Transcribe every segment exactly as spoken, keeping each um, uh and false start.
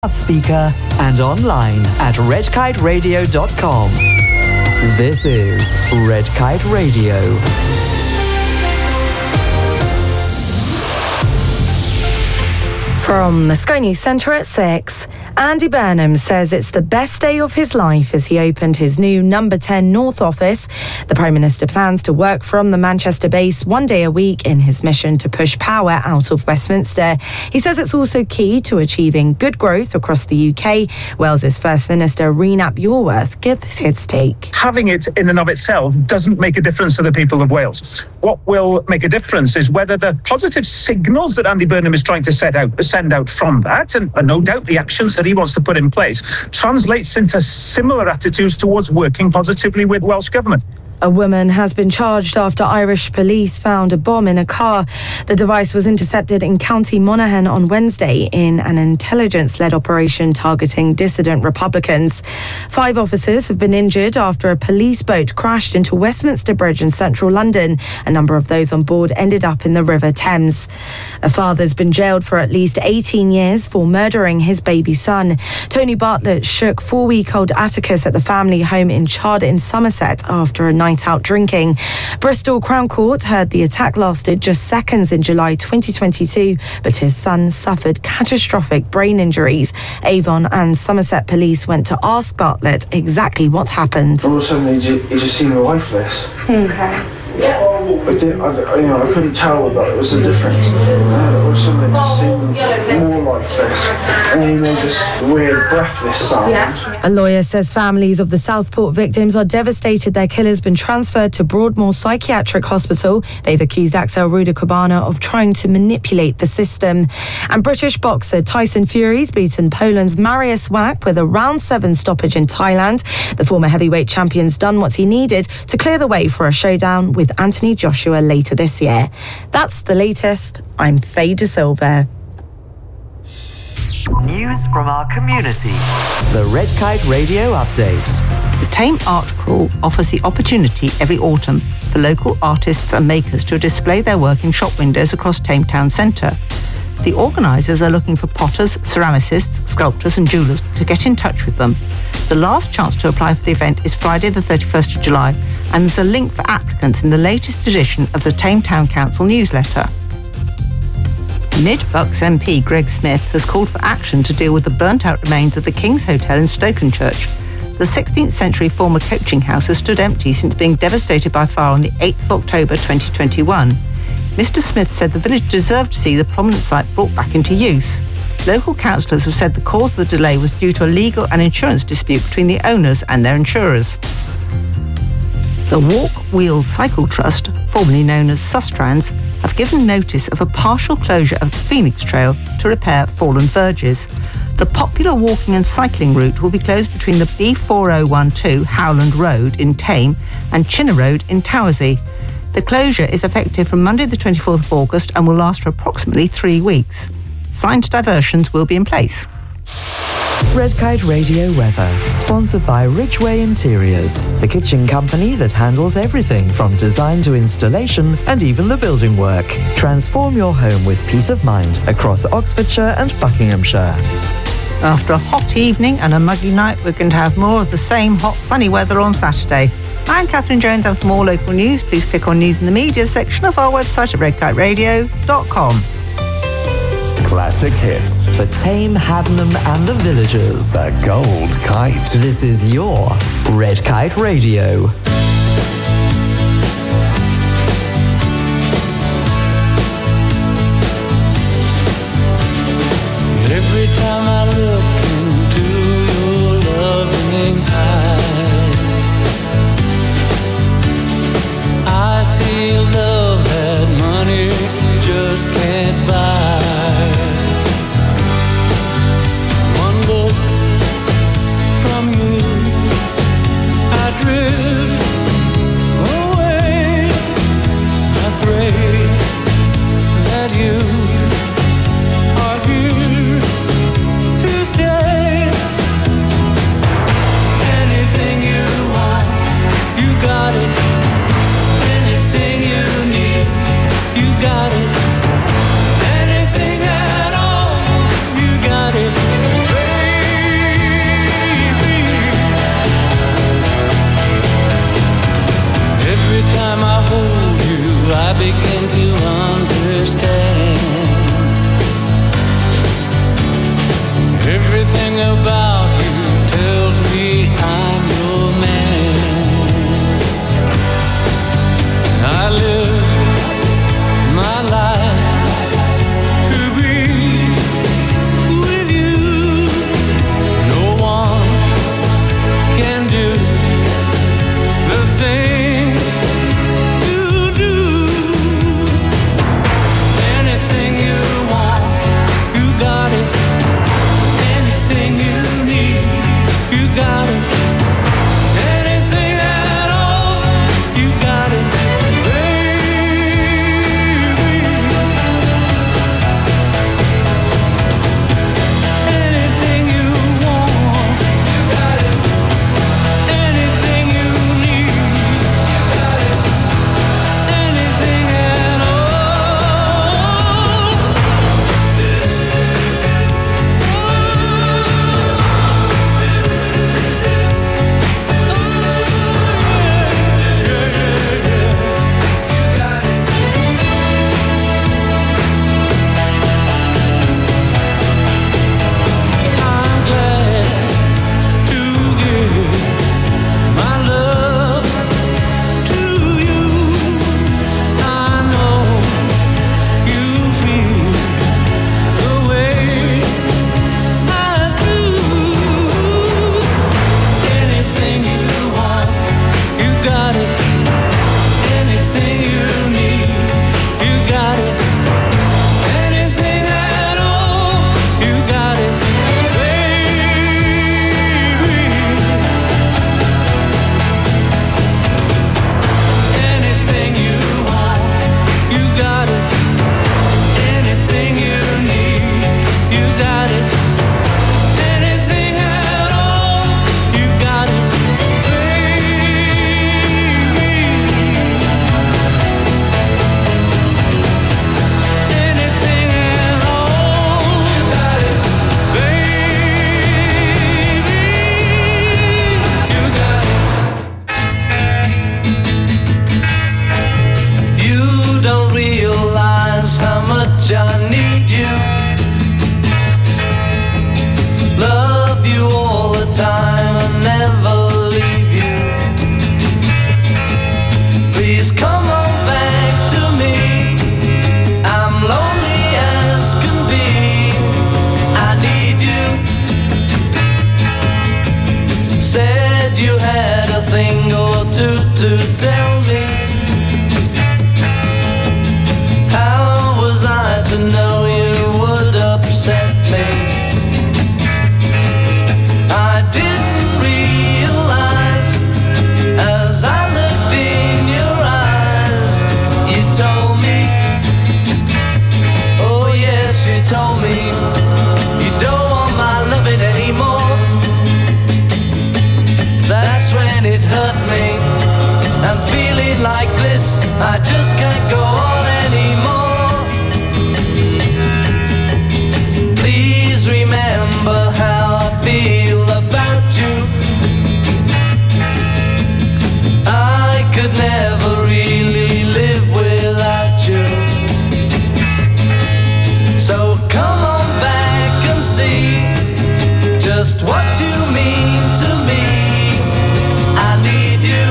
speaker and online at red kite radio dot com. This is Red Kite Radio. From the Sky News Centre at six, Andy Burnham says it's the best day of his life as he opened his new Number ten North office. The Prime Minister plans to work from the Manchester base one day a week in his mission to push power out of Westminster. He says it's also key to achieving good growth across the U K. Wales's First Minister Rhun ap Iorwerth gives his take. Having it in and of itself doesn't make a difference to the people of Wales. What will make a difference is whether the positive signals that Andy Burnham is trying to set out, send out from that, and, and no doubt the actions that he wants to put in place, translates into similar attitudes towards working positively with Welsh Government. A woman has been charged after Irish police found a bomb in a car. The device was intercepted in County Monaghan on Wednesday in an intelligence-led operation targeting dissident Republicans. Five officers have been injured after a police boat crashed into Westminster Bridge in central London. A number of those on board ended up in the River Thames. A father's been jailed for at least eighteen years for murdering his baby son. Tony Bartlett shook four-week-old Atticus at the family home in Chard in Somerset after a night out drinking. Bristol Crown Court heard the attack lasted just seconds in July twenty twenty-two, but his son suffered catastrophic brain injuries. Avon and Somerset police went to ask Bartlett exactly what happened. All of a sudden, he just, he just seemed lifeless. Okay. I, didn't, I, you know, I couldn't tell that it was a difference. Uh, all of a sudden, it just seemed more lifeless. And then he made this weird, breathless sound. Yeah. A lawyer says families of the Southport victims are devastated their killer's been transferred to Broadmoor Psychiatric Hospital. They've accused Axel Ruda-Cabana of trying to manipulate the system. And British boxer Tyson Fury's beaten Poland's Mariusz Wach with a round seven stoppage in Thailand. The former heavyweight champion's done what he needed to clear the way for a showdown with Anthony Joshua later this year. That's the latest. I'm Faye De Silva. News from our community. The Red Kite Radio Update. The Tame Art Crawl offers the opportunity every autumn for local artists and makers to display their work in shop windows across Tame Town Centre. The organisers are looking for potters, ceramicists, sculptors and jewellers to get in touch with them. The last chance to apply for the event is Friday the thirty-first of July, and there's a link for applicants in the latest edition of the Tame Town Council newsletter. Mid-Bucks M P Greg Smith has called for action to deal with the burnt-out remains of the King's Hotel in Stokenchurch. The sixteenth century former coaching house has stood empty since being devastated by fire on the eighth of October twenty twenty-one. Mister Smith said the village deserved to see the prominent site brought back into use. Local councillors have said the cause of the delay was due to a legal and insurance dispute between the owners and their insurers. The Walk Wheel Cycle Trust, formerly known as Sustrans, have given notice of a partial closure of the Phoenix Trail to repair fallen verges. The popular walking and cycling route will be closed between the B four oh one two Howland Road in Tame and Chinner Road in Towersey. The closure is effective from Monday the twenty-fourth of August and will last for approximately three weeks. Signed diversions will be in place. Red Kite Radio weather, sponsored by Ridgeway Interiors, the kitchen company that handles everything from design to installation and even the building work. Transform your home with peace of mind across Oxfordshire and Buckinghamshire. After a hot evening and a muggy night, we're going to have more of the same hot sunny weather on Saturday. I'm Catherine Jones, and for more local news, please click on News in the Media section of our website at red kite radio dot com. Classic hits. For Tame, Haddenham and the villagers. The Gold Kite. This is your Red Kite Radio. Every time I look into your loving eyes, I see a love that money just can't buy. One look from you, I drift Everything about you tells me I'm your man. I live my life to be with you. No one can do the thing you do. Anything you want, you got it. Anything you need, you got it. Anything at all, you got it, baby. Anything you want, you got it. Anything you need, you got it. Anything at all. I'm glad to give my love to you. I know you feel the way I do. Anything you want, you got it. Anything you need, you got it. Anything at all, you got it, baby. Anything you want, you got it. Anything you need, you got it. Anything at all, you got it, baby. Anything at all, you got it, baby. You got it. You don't realize how much I need you. Love you all the time and never leave you. Please come on back to me. I'm lonely as can be. I need you. Said you had a thing or two to tell me. How was I to know you would upset me? I didn't realize as I looked in your eyes. You told me, oh yes, you told me, you don't want my loving anymore. That's when it hurt me. I'm feeling like this, I just can't go on anymore. Please remember how I feel about you. I could never really live without you. So come on back and see just what you mean to me. I need you.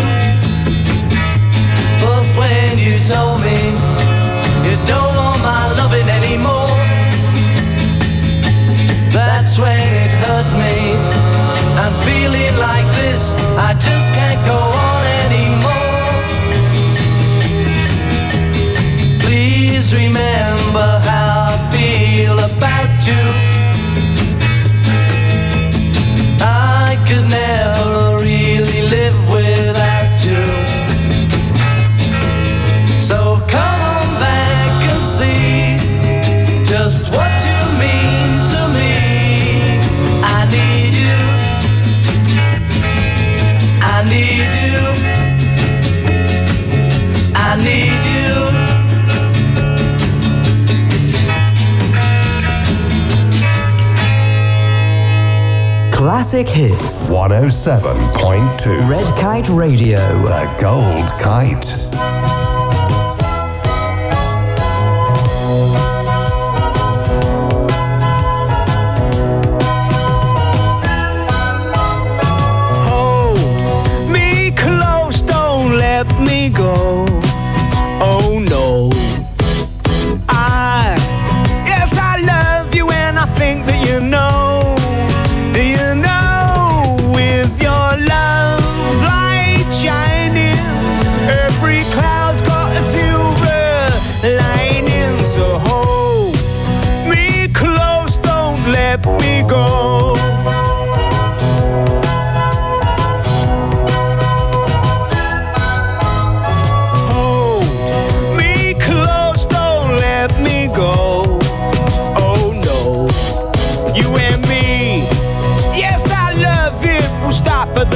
But when you told me you don't want my loving anymore, that's when it hurt me. I'm feeling like this, I just can't go on anymore. Please remember how I feel about you. I could never really live without you. So come on back and see just what you mean to me. I need you. I need you. I need you. Classic Hits. one oh seven point two. Red Kite Radio. The Gold Kite.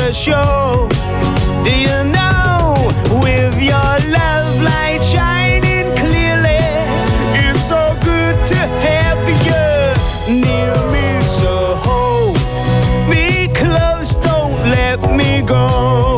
the show. Do you know, with your love light shining clearly, it's so good to have you near me. So hold me close, don't let me go.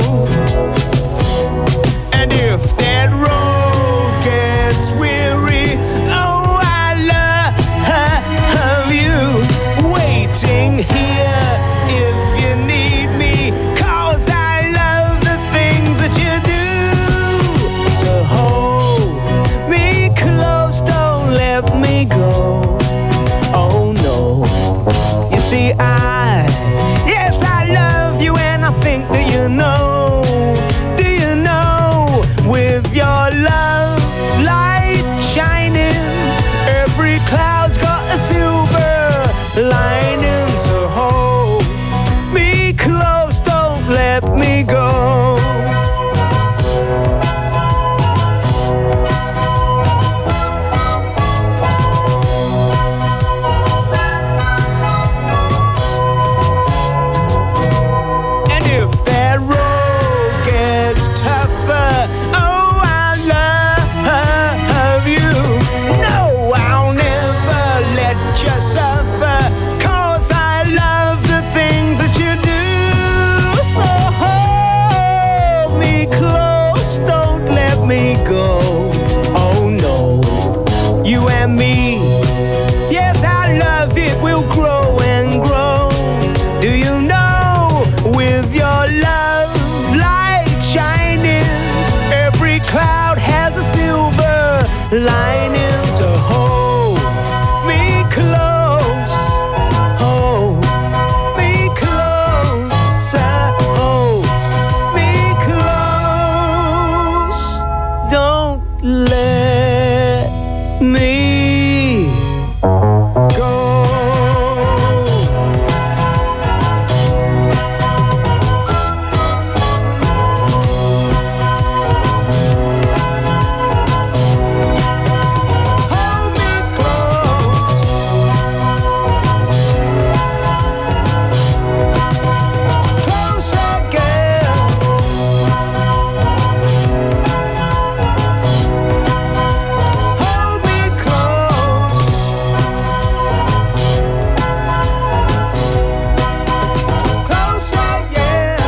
And if that road gets weary, oh, I love you waiting here if you need me, 'cause I love the things that you do. So hold me close, don't let me go. Oh no, you see I, yes I love you and I think that you know. Do you know, with your love light shining, every cloud's got a silver lining. So hold me close, don't let me go. And if that road gets tougher, oh, I love you. No, I'll never let you suffer, 'cause I love the things that you do. So hold me close, don't let me go. Oh no, you and me, yes, our love, it will grow and grow. Do you know, with your love light shining, every cloud has a silver lining. So hold me close, hold me close, hold me close, don't let me go. Hold me close, close again. Hold me close, close again.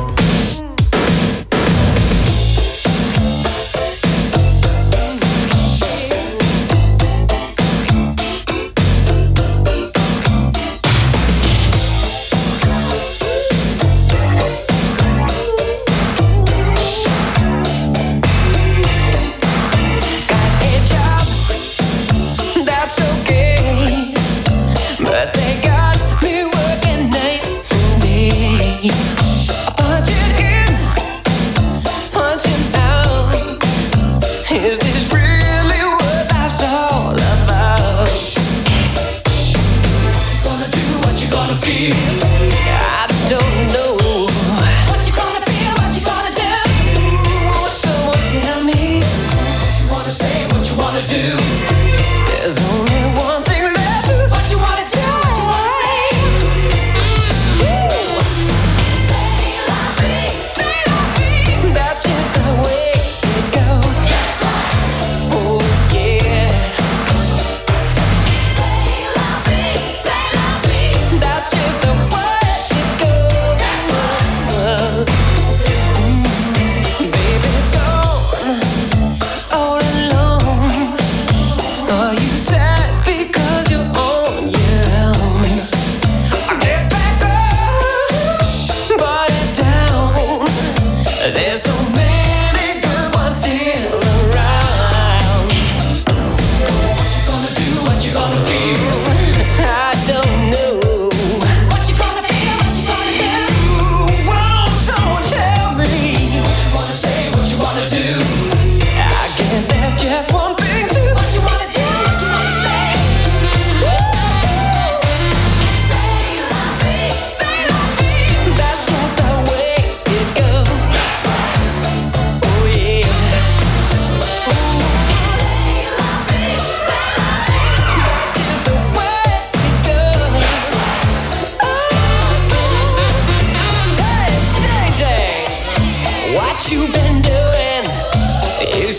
A job, that's okay, but they got me working night and day. Punching in, punching out. Is this really what life's all about? Gonna do what you gonna feel. I don't know. What you gonna feel, what you gonna do? Ooh, someone tell me. You wanna say what you wanna do. There's only one thing left. What you wanna say, what you wanna say. Say la vie, say la vie. That's just the way it goes. Yes, sir. Oh yeah. Say la vie, say la vie. That's just the way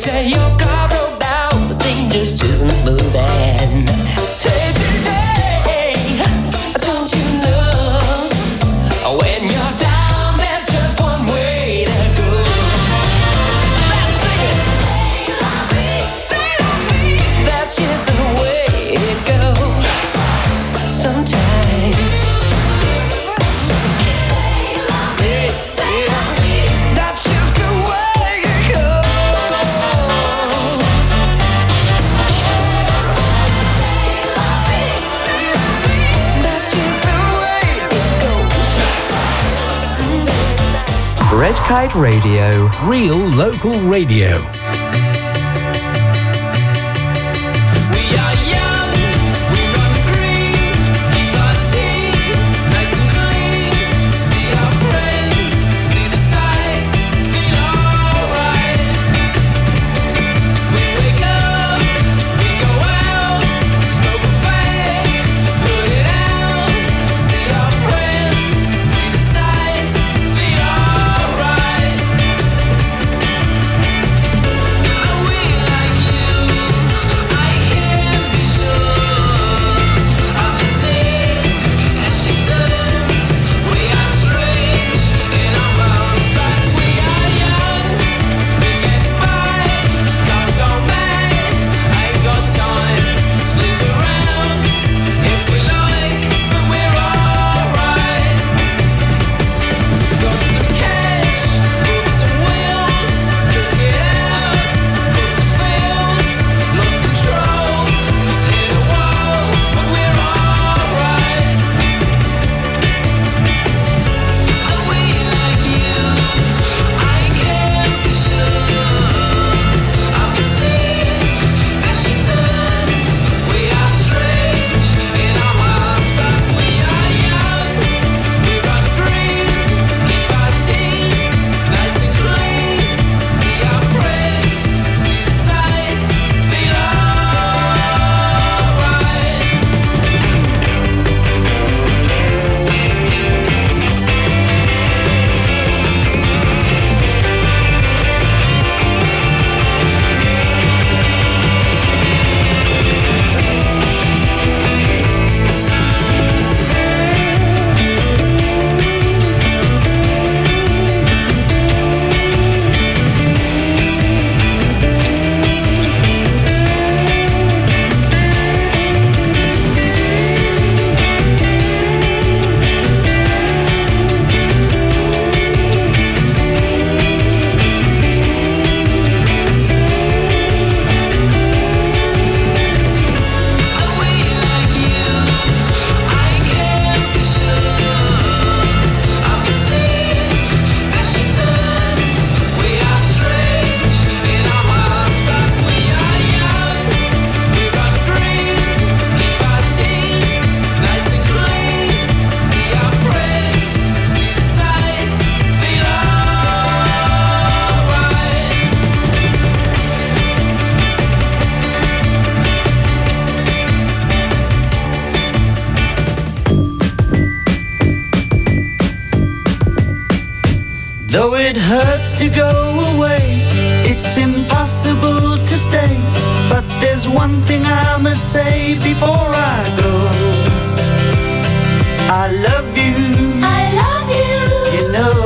say your car broke down, the thing just isn't moving. Say today, don't you know, when you're down, there's just one way to go. Let's sing it. That's just the way it goes. Sometimes. That's just the way it goes. That's just the way it goes. Red Kite Radio. Real local radio. We are young, we run green, keep our team nice and clean. See our friends, see the sights, feel alright. We wake up, we go out, smoke a fag, put it out. See our friends, see the sights, feel alright. Are we like you? I can't be sure. I've been saying as she turns, we are strange in our minds, but we are young. We get by, can't go mad. Ain't got time, sleep around if we like, but we're alright. Got some cash, put some wheels, took it out, close the bills, lost control, hit a wall, but we're alright. Are we like you? I can't be sure. I've been saying as she turns, we are strange in our minds, but we are young. We run green, keep our team nice and clean. See our friends, see the sights, feel alright. Are we like you? I can't be sure. I've been saying as she turns, we are strange in our minds, but we are young. We run green, keep our team nice and clean. See our friends, see the sights, feel alright. Though it hurts to go away, it's impossible to stay. But there's one thing I must say before I go. I love you, I love you. you know.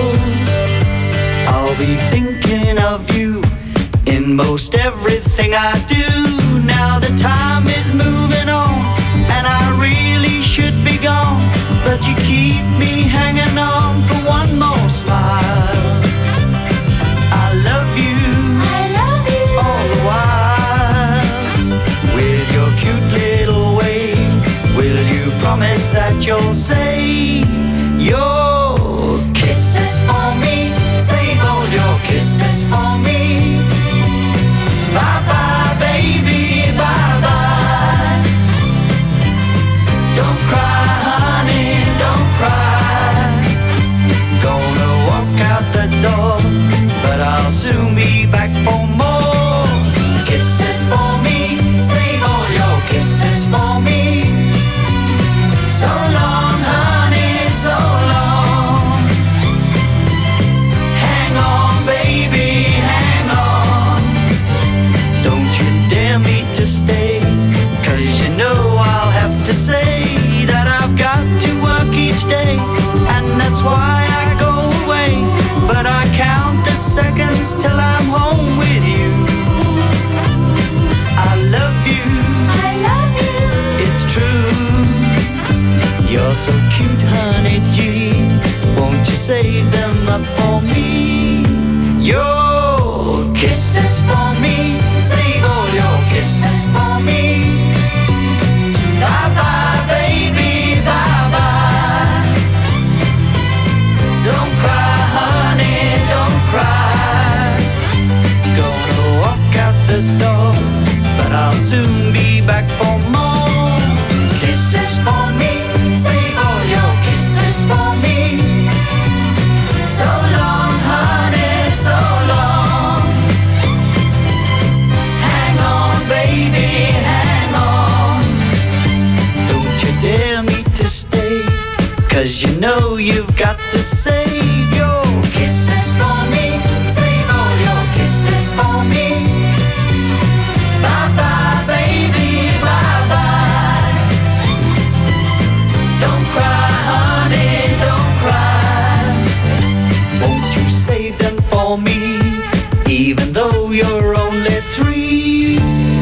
I'll be thinking of you in most everything I do. Now the time is moving on, and I really should be gone. But you keep me hanging on for one more smile. I love you, I love you. all the while. With your cute little way, will you promise that you'll say your kisses for me? Save all your kisses for me. Bye. each day, and that's why I go away. But I count the seconds till I'm home with you. I love you, I love you, it's true. You're so cute, honey G, won't you save them up for me? Your kisses for me, save all your kisses for me. Bye bye baby, bye bye. Don't cry honey, don't cry. Gonna walk out the door, but I'll soon be back for more. Kisses for me, save all your kisses for me. So long honey, so long. Hang on baby, hang on. Don't you dare me to stay, 'cause you know you've got to save your kisses for me. Save all your kisses for me. Bye bye baby, bye bye. Don't cry honey, don't cry. Won't you save them for me, even though you're only three?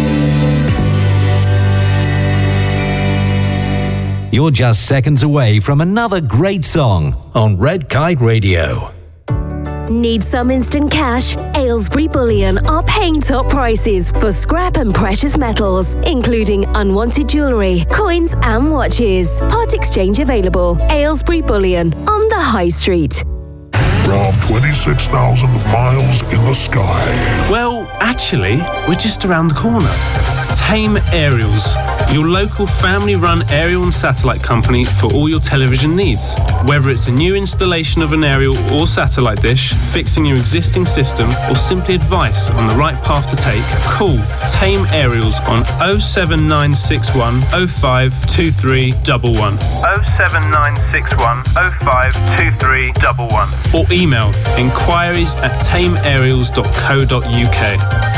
You're just seconds away from another great song on Red Kite Radio. Need some instant cash? Aylesbury Bullion are paying top prices for scrap and precious metals, including unwanted jewellery, coins and watches. Part exchange available. Aylesbury Bullion on the High Street. From twenty-six thousand miles in the sky. Well, actually, we're just around the corner. Tame Aerials, your local family-run aerial and satellite company for all your television needs. Whether it's a new installation of an aerial or satellite dish, fixing your existing system, or simply advice on the right path to take, call Tame Aerials on oh seven nine six one oh five two three one one. oh seven nine six one oh five two three one one. Or email inquiries at tame aerials dot co dot uk.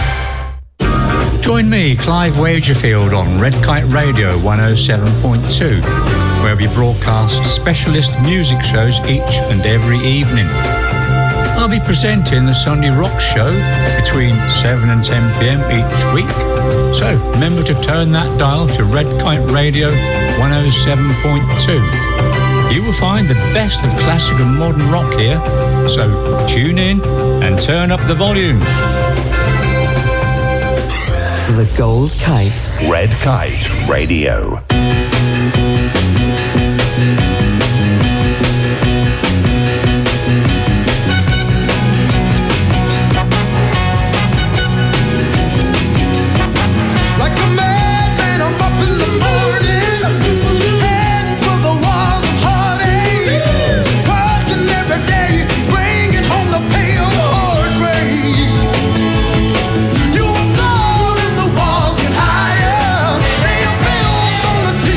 Join me, Clive Wagerfield, on Red Kite Radio one oh seven point two, where we broadcast specialist music shows each and every evening. I'll be presenting the Sunday Rock Show between seven and ten p.m. each week, so remember to turn that dial to Red Kite Radio one oh seven point two. You will find the best of classic and modern rock here, so tune in and turn up the volume. The Gold Kite. Red Kite Radio. You were born in the walls get higher. They are built on the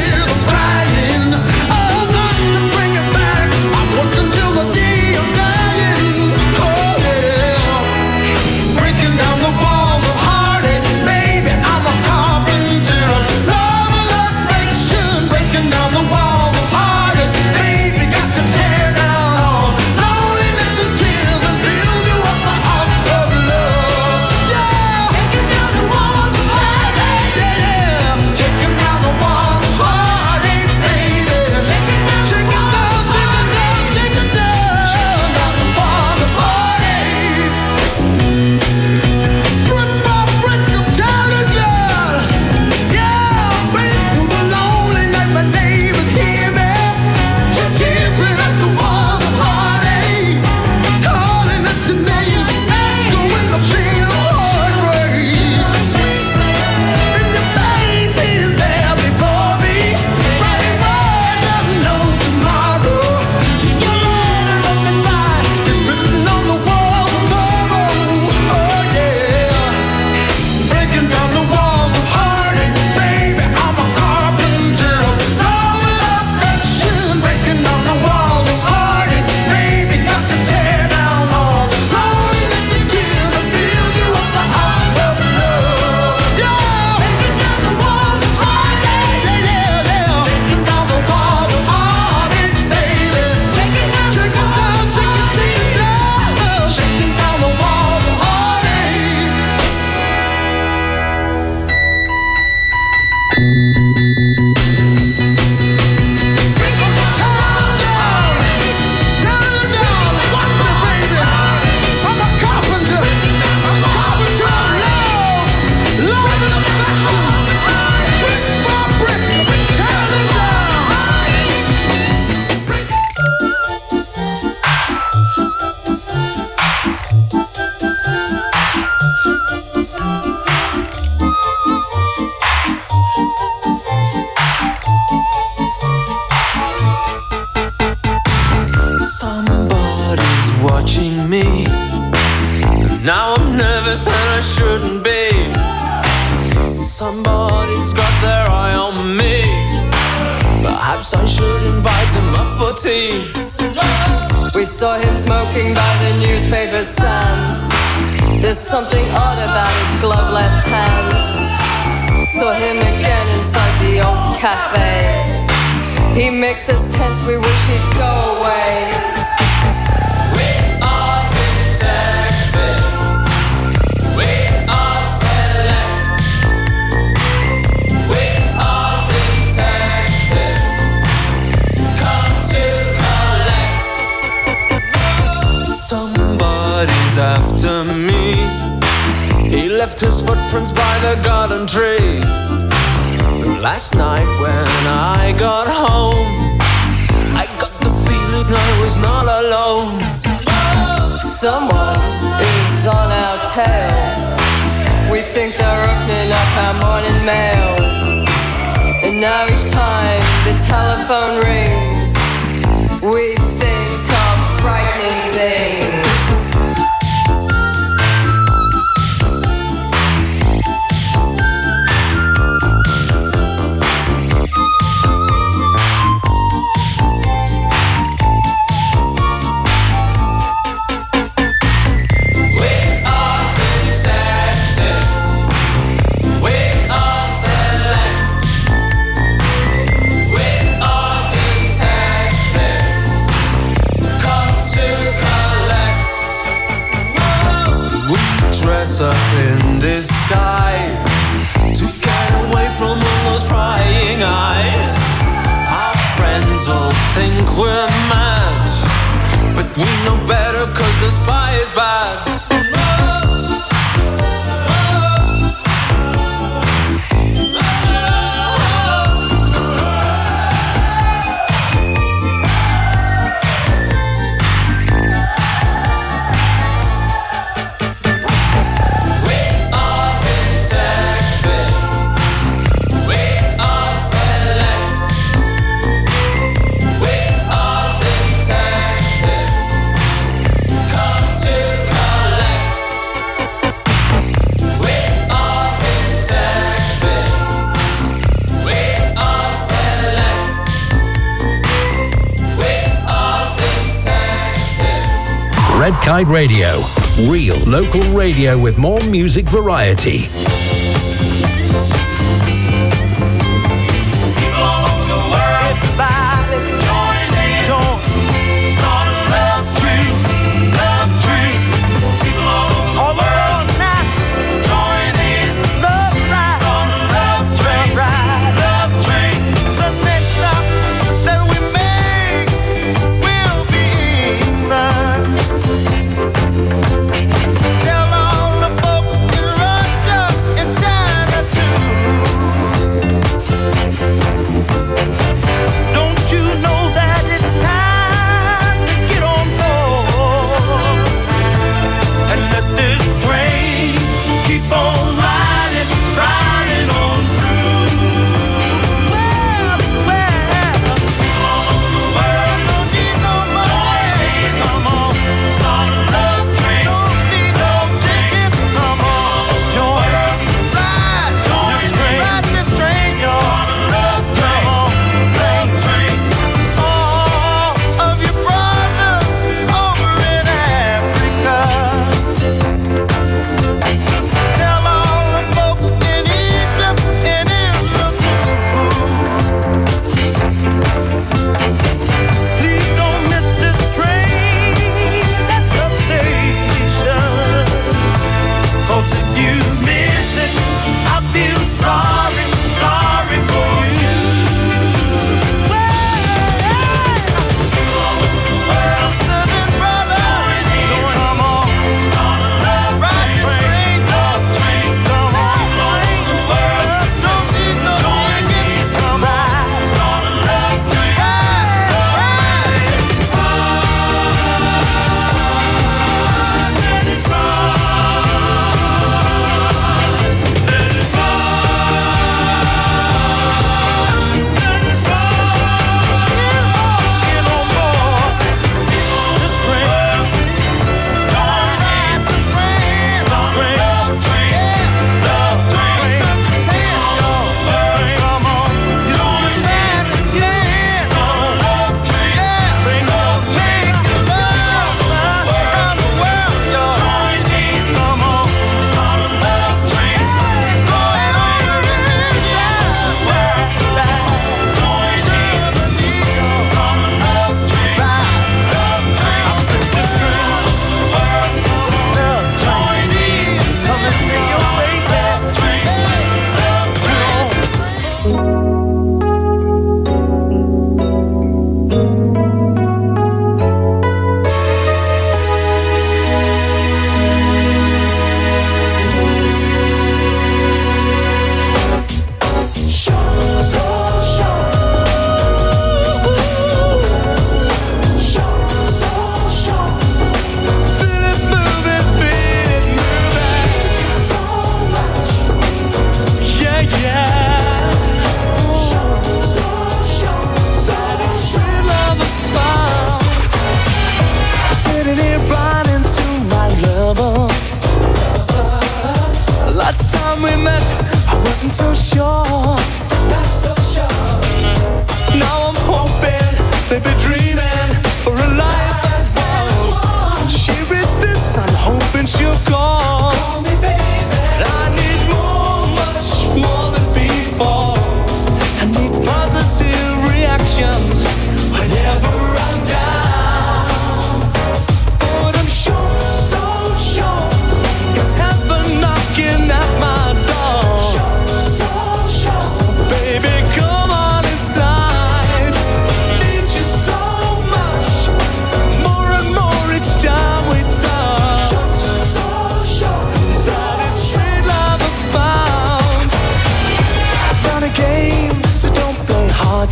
me. Now I'm nervous and I shouldn't be. Somebody's got their eye on me. Perhaps I should invite him up for tea. We saw him smoking by the newspaper stand. There's something odd about his glove left hand. Saw him again inside the old cafe. He makes us tense, we wish he'd go away. We are detected. We are select. We are detected. Come to collect. Somebody's after me. He left his footprints by the garden tree. Last night when I got home, I got the feeling I was not alone. Someone is on our tail. We think they're opening up our morning mail. And now each time the telephone rings, we think of frightening things. Up in disguise to get away from all those prying eyes. Our friends all think we're mad, but we know better cause the spy is bad. Red Kite Radio. Real local radio with more music variety. Tell all the folks in Russia and China too.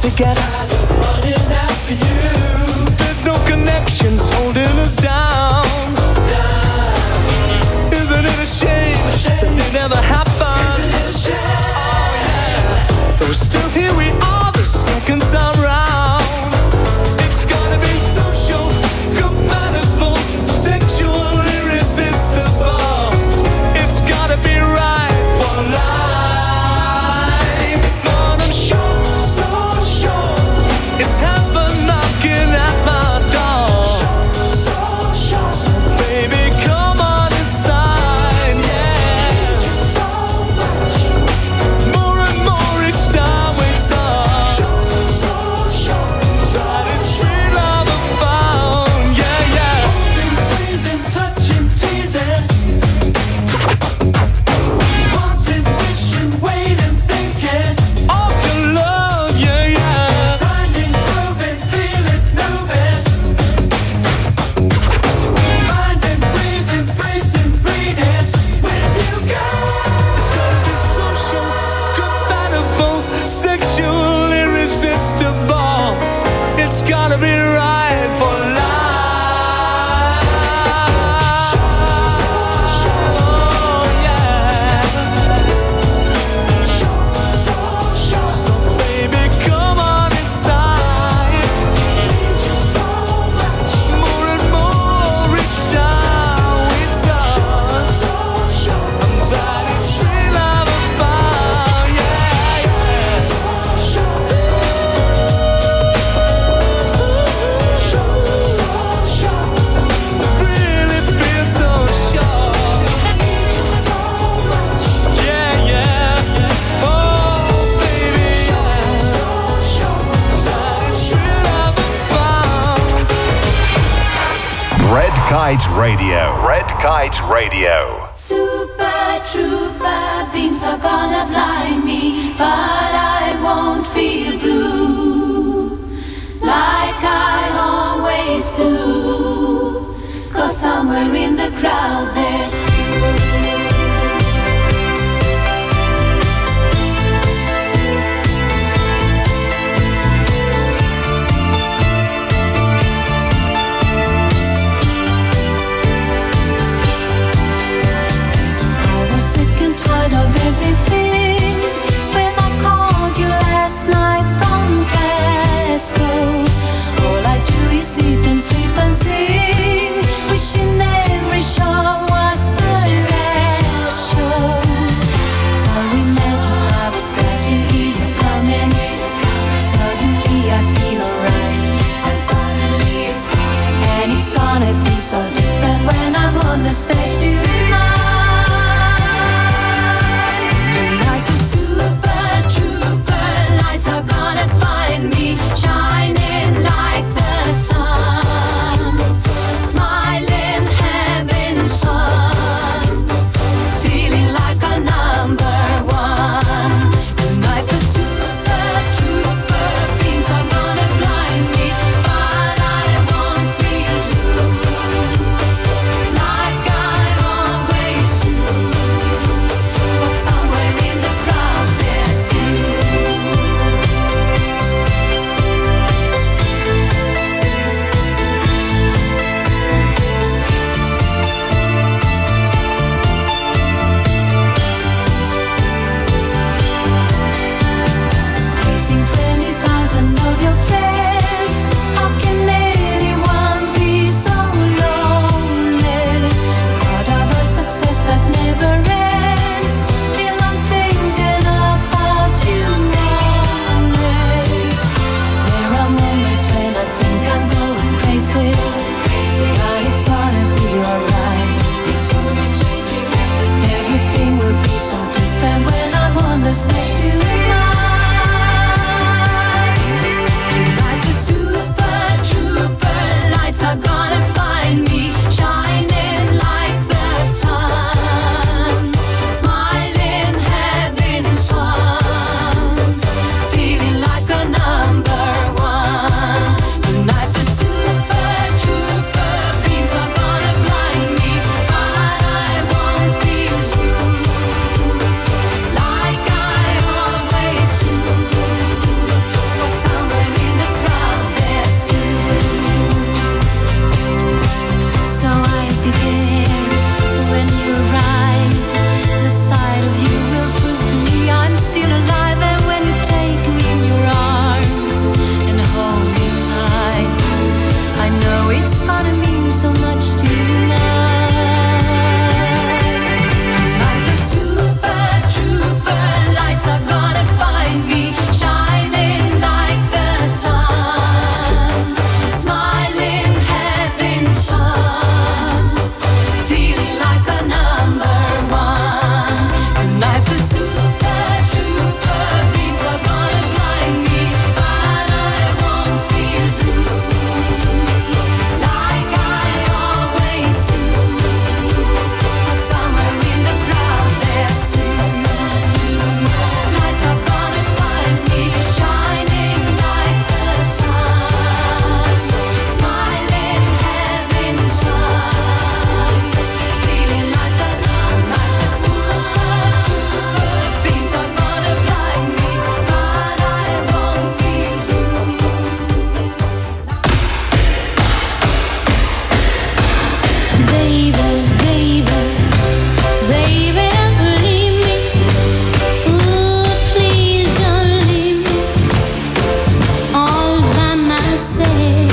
together. Running after you. There's no connections holding us down. Isn't it a shame that it never happened? Isn't it a shame? Oh yeah. But we're still here, we are the second time round. It's gotta be social, compatible, sexual, irresistible. It's gotta be right for life. But I'm sure, so sure, it's heaven knocking at my door. So sure, so baby, come on inside, yeah. So much, more and more each time we talk. So sure, inside it's free love I found, yeah, yeah. Holding, squeezing, touching, teasing. Wanting, wishing, waiting, thinking of your love, yeah, yeah. Finding, proving, feeling, moving. Finding, breathing, bracing, breathing with you, girl. It's gotta be social, compatible, sexual, irresistible. It's gotta be right for life. Oh, yeah. So baby, come on inside. More and more each time we touch. Inside it's free love I found, yeah, yeah. Really feel so sure. Yeah, yeah. Oh, baby, yeah. Inside it's free love I found. Red Kite Radio. Red Kite Radio. Super trooper beams are gonna blind me, but I won't feel blue like I always do. Cause somewhere in the crowd there's I was sick and tired of everything when I called you last night from Glasgow. All I do is sit and sleep and sing, wishing every show was the last show. So imagine I was glad to hear you coming. Suddenly I feel alright, and suddenly it's coming. And it's gonna be so different when I'm on the stage tonight. Tonight the super trooper lights are gonna find me shining like the sun, smiling, having fun, feeling like a number one. Tonight the super trooper beams are gonna blind me, but I won't feel true like I it's gonna mean so much to you now. Tonight the super trooper lights are gonna find me shining like the sun, smiling having fun, feeling like a number one. Tonight the super trooper beams are gonna blind me, but I won't feel blue like I always do. 'Cause somewhere in the crowd there's you. Lights are gonna find me shining like the sun, smiling, having fun, feeling like a tonight the super trooper beams are gonna blind me, but I won't feel blue. Baby, baby, baby, don't leave me. Ooh, please don't leave me all by myself.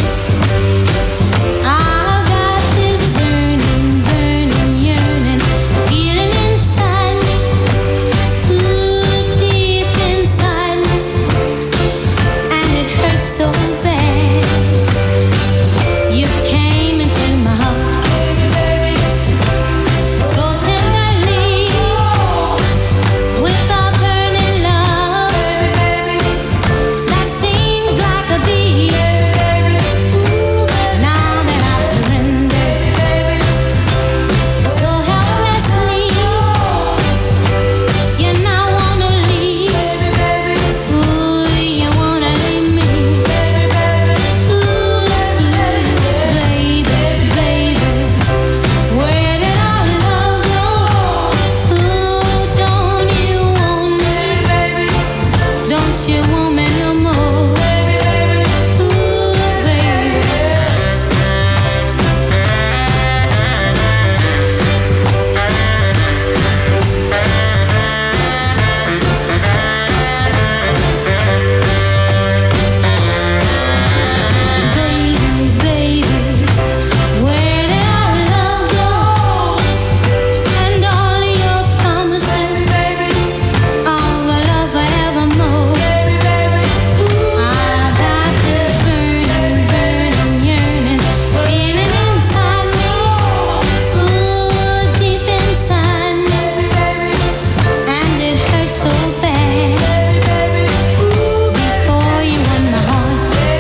I've got this burning, burning, yearning feeling inside me. Ooh, deep inside me, and it hurts so bad. You came into my heart, so tenderly, with a burning love that stings like a bee. Now that I've surrendered so helplessly, you now wanna leave. Ooh, you wanna leave me. Ooh, baby, baby, where did our love go? Ooh, don't you want me? Don't you want me no more? Ooh, baby. Baby, baby, where did our love go? And all your promises of a love forevermore. I've got this burning, burning, yearning feeling inside me. Ooh, deep inside me, and it hurts so bad. Before you won my heart,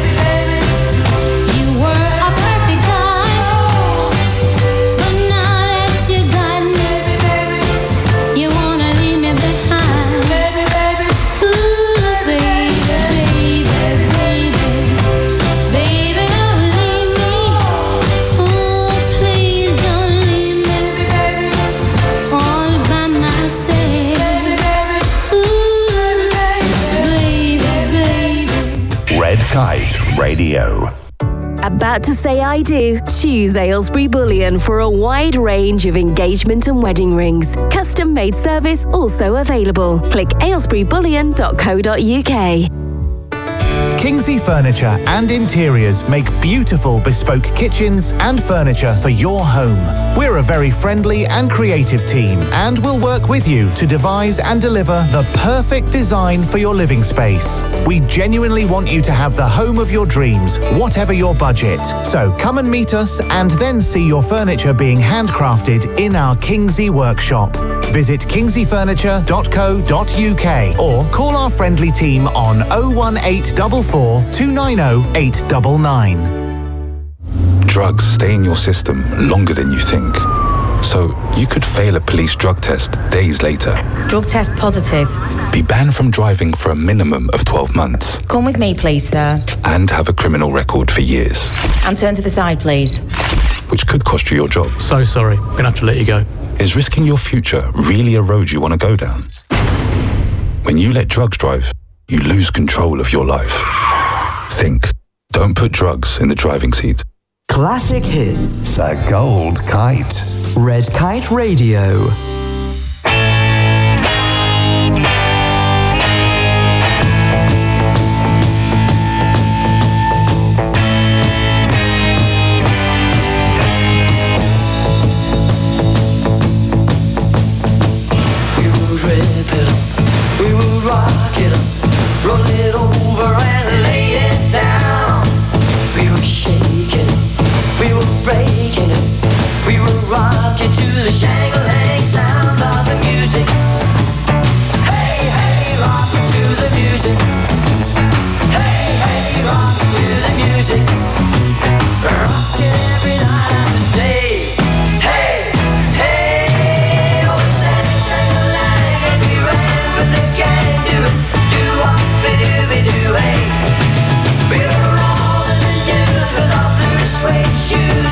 you were a perfect guy, but now that you got me, you wanna leave me behind. Ooh, baby, baby, baby, baby, don't leave me. Oh, please don't leave me all by myself. Ooh, baby, baby. Red Kite Radio. About to say I do? Choose Aylesbury Bullion for a wide range of engagement and wedding rings. Custom made service also available. Click aylesbury bullion dot co dot uk. Kingsley Furniture and Interiors make beautiful bespoke kitchens and furniture for your home. We're a very friendly and creative team and will work with you to devise and deliver the perfect design for your living space. We genuinely want you to have the home of your dreams, whatever your budget. So come and meet us and then see your furniture being handcrafted in our Kingsley workshop. Visit kingsley furniture dot co dot uk or call our friendly team on oh one eight four four, two nine oh, eight nine nine. Drugs stay in your system longer than you think. So you could fail a police drug test days later. Drug test positive. Be banned from driving for a minimum of twelve months. Come with me, please, sir. And have a criminal record for years. And turn to the side, please. Which could cost you your job. So sorry, I'm gonna have to let you go. Is risking your future really a road you want to go down? When you let drugs drive, you lose control of your life. Think. Don't put drugs in the driving seat. Classic hits. The Gold Kite. Red Kite Radio.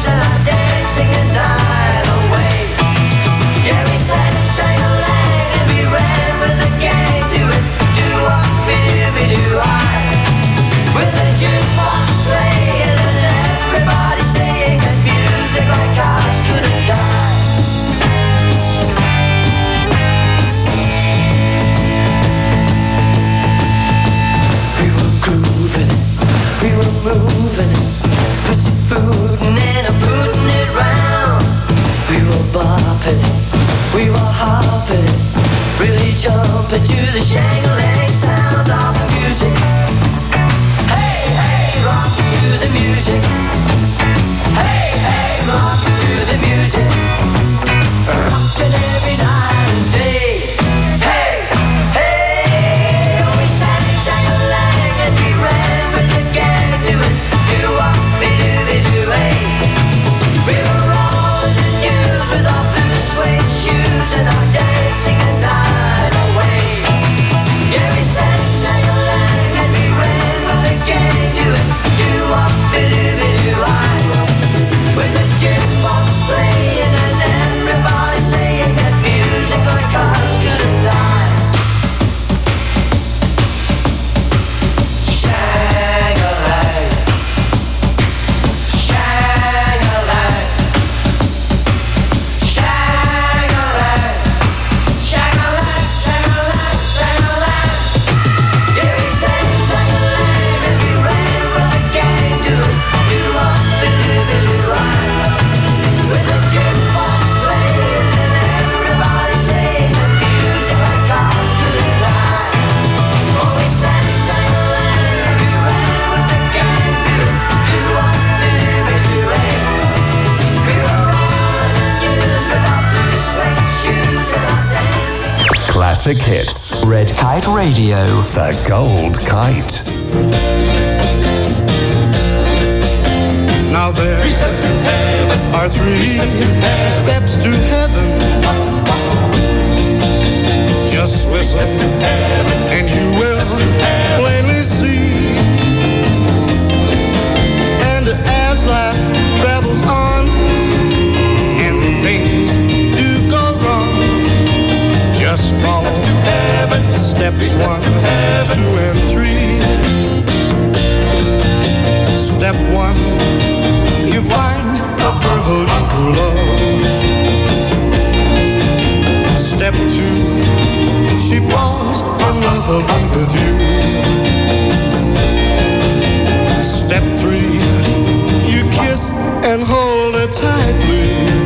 shoes and our dancing the night away. Yeah, we sang Shang-a-lang and we ran with the gang, doing do-wop-be-doo-be-doo-I, with the jukebox playing and everybody saying that music like ours couldn't die. We were grooving it, we were moving it, pussyfooting and a putting it round. We were bopping it, we were hopping it, really jumping to the Shang-a-lang sound of the music. Hey, hey, rock to the music. Hey, hey, rock to the music. Rocking every night and day. Hey, hey, we sang Shang-a-lang and we ran with the gang, doing do-wop-be-doo-be-doo-ay. We were rolling the news with our blue suede shoes and our dancing the night away. Yeah, we sang Shang-a-lang and we ran with the gang, doing do-wop-be-doo-be-doo-ay, with the jukebox playing and everybody saying that music like ours couldn't die. Shang-a-lang, Shang-a-lang, Shang-a-lang, Shang-a-lang, Shang-a-lang, Shang-a-lang. Yeah, we sang Shang-a-lang and we ran with the gang, doing do-wop-be-doo-be-doo-ay, with the jukebox playing and everybody saying that music like ours couldn't die. Oh, we sang Shang-a-lang and we ran with the gang, doing do-wop-be-doo-be-doo-ay. We were rolling the news with our blue suede shoes and our dancing. Classic hits. Red Kite Radio. The Gold Kite. Now there are three steps to heaven. Just listen and you will plainly see. And as life travels on and things do go wrong, just follow steps one, two, and three. Step one, you find a girl you love. Step two, she falls in love with you. Step three, you kiss and hold her tightly.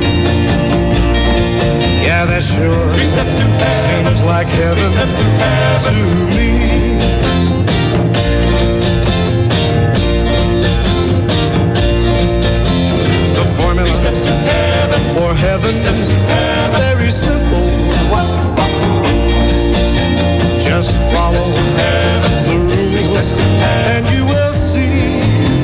Yeah, that sure seems like heaven to me. For heaven's very simple. Just follow the rules and you will see.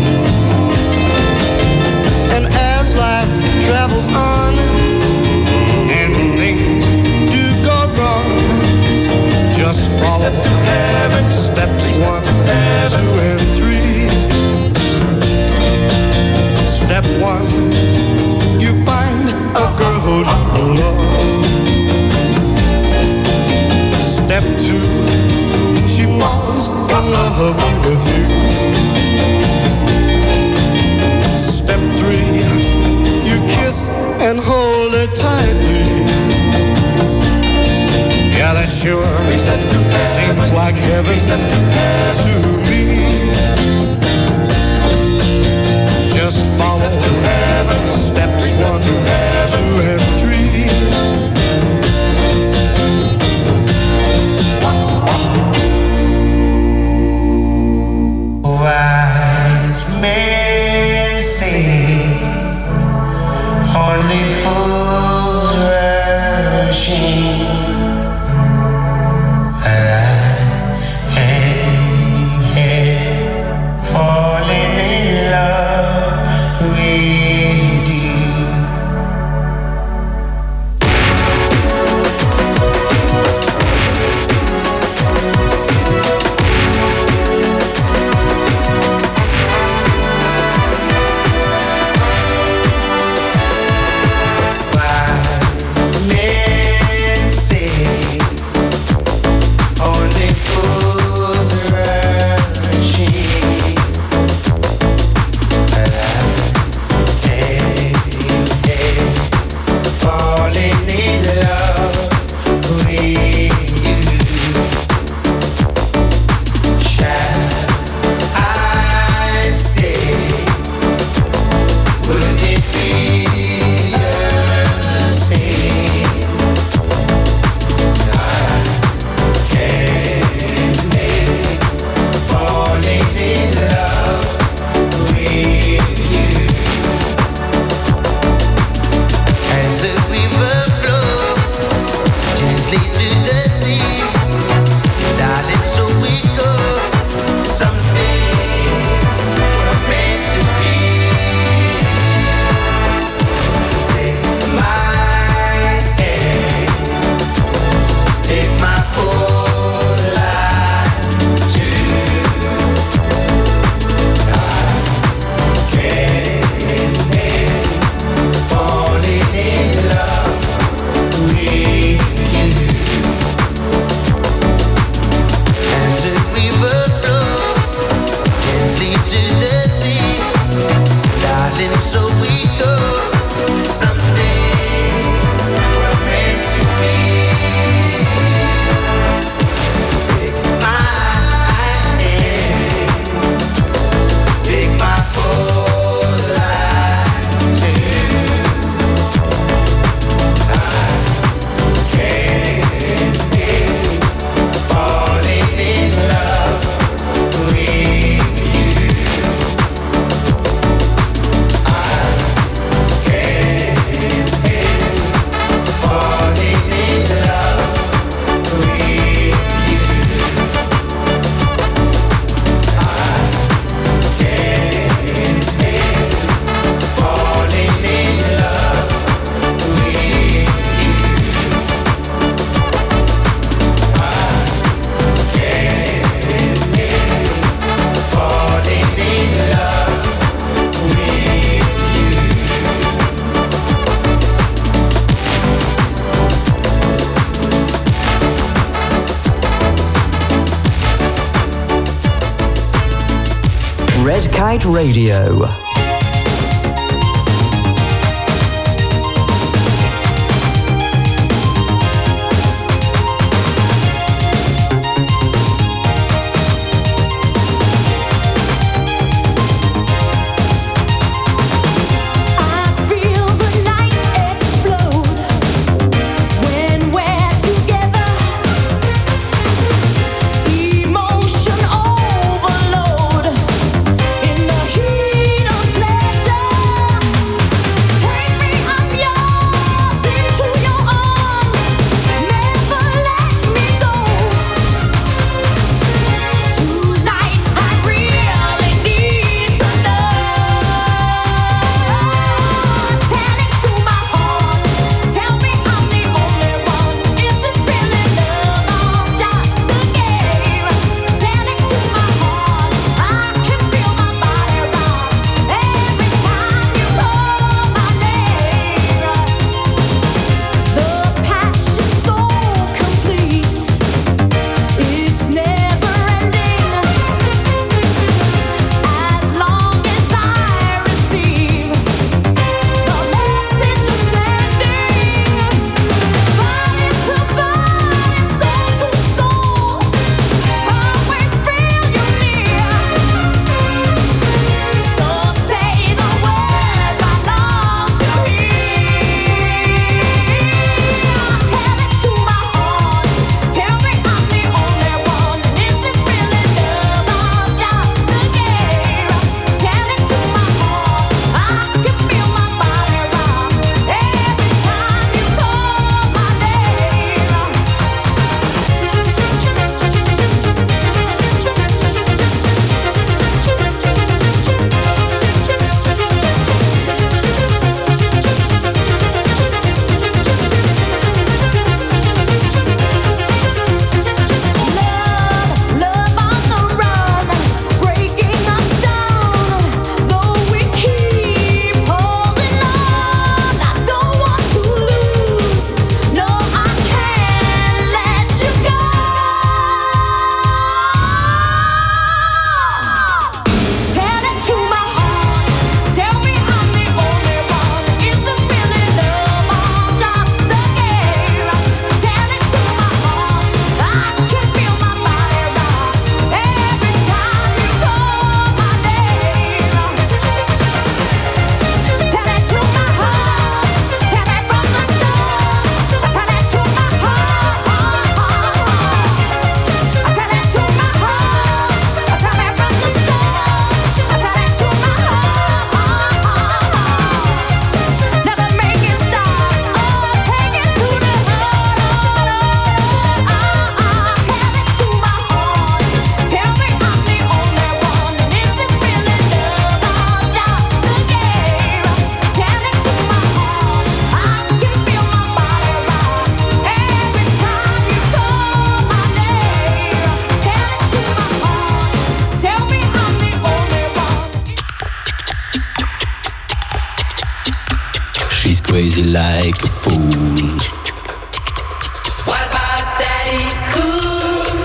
And as life travels on and things do go wrong, just follow steps one, two, and three. Step one, you find a girl you love. Step two, she falls in love with you. Step three, you kiss and hold her tightly. Yeah, that sure seems like heaven to me. Just follow steps one, two, and three. Wise men say only fools rushing, and I ain't here falling in love with you. Kite Radio. Crazy like a fool. What about Daddy Cool?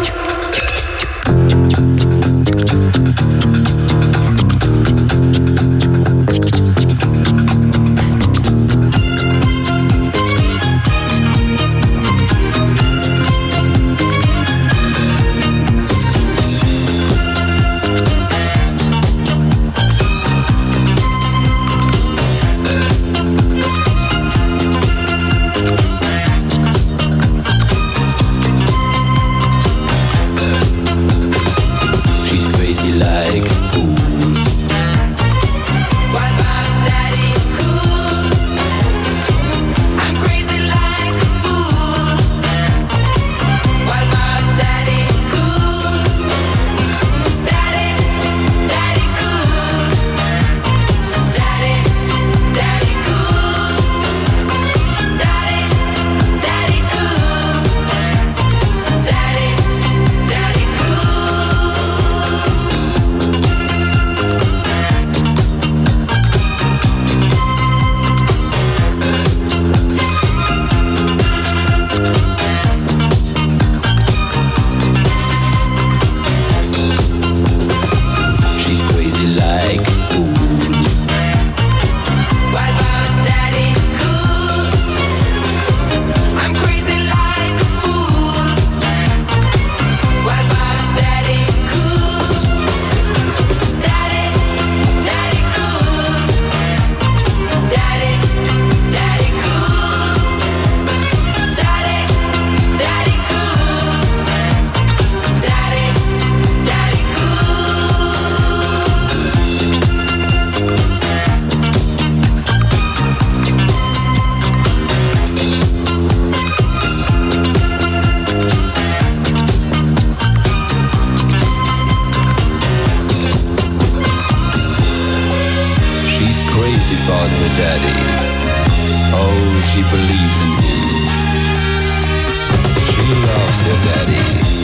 daddy. Oh, she believes in him. She loves her daddy.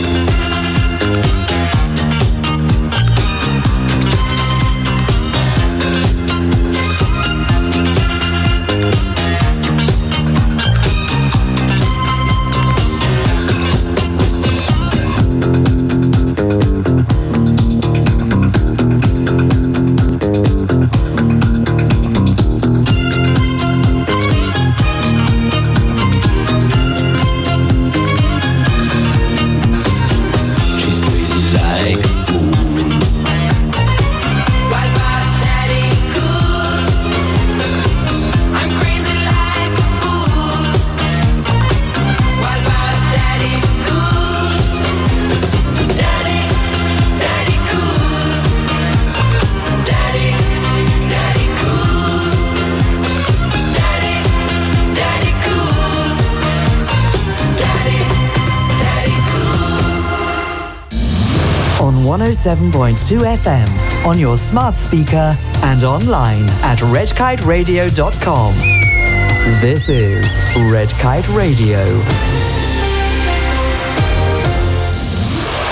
one oh seven point two F M, on your smart speaker and online at red kite radio dot com. This is Red Kite Radio.